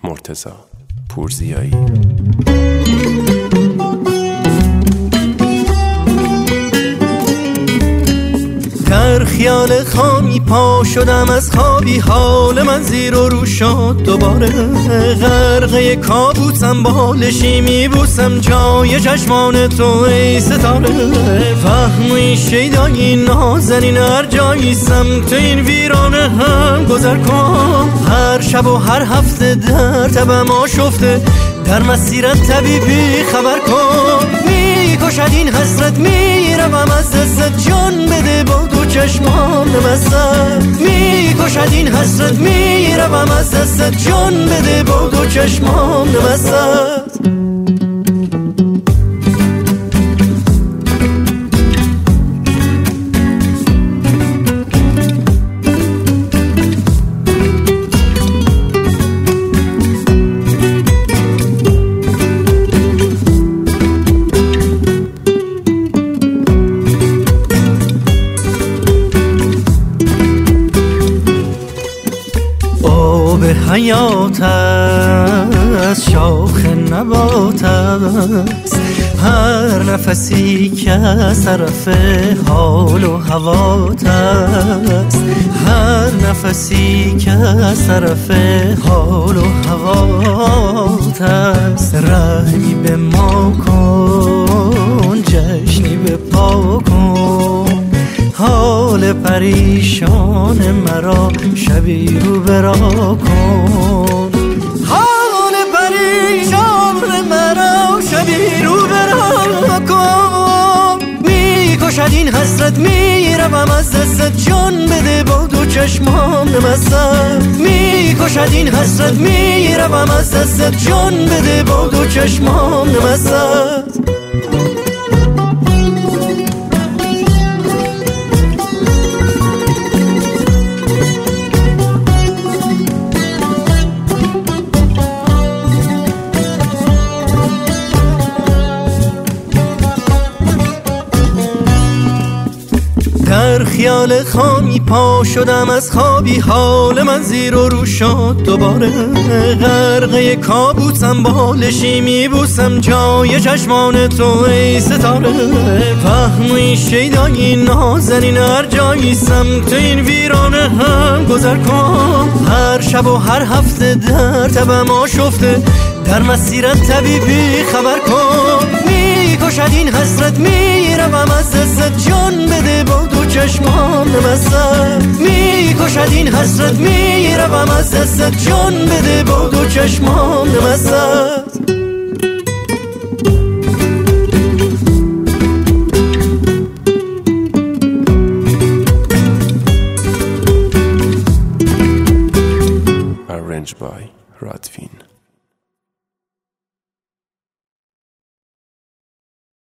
مرتضی پورزیایی. در خیال خامی پا شدم از خوابی، حال من زیر و رو شد دوباره. غرقه کابوسم، بالشی میبوسم جای چشمان تو ای ستاره. فهمی شیدایی نازنین هر جایی سمت این ویرانه هم گذر کن. هر شب و هر هفته در تبم آشفته، در مسیرت طبیبی خبر کن. میکشد این حسرت، میروم از دستت، جان بده با دو چشمان مستت. میکشد این حسرت، میروم از دستت، جان بده با دو چشمان مستت. حیات است، شاخ نبات است، هر نفسی که از طرف حال و هوات است. هر نفسی که از طرف حال و هوات است. رحمی به ما کن، جشنی به پا کن، حال پریشان مرا شبی رو برا کن. حال پریشان مرا شبی رو برا کن. میکشد این حسرت، میروم از دستت، جان بده با دو چشمان مستت. میکشد این حسرت، میروم از دستت، جان بده با دو چشمان مستت. در خیال خامی پا شدم از خوابی، حال من زیر و رو شد دوباره. غرقه کابوسم، بالشی میبوسم جای چشمان تو ای ستاره. فهمی شیدایی نازنین هر جایی سمت این ویرانه هم گذر کن. هر شب و هر هفته در تبم آشفته، در مسیرت طبیبی خبر کن. میکشد این حسرت، میروم از دستت، جان بده با دو چشمان مستت. میکشد این حسرت، میروم از دستت، جان بده با دو چشمان مستت. Arranged by Radvin.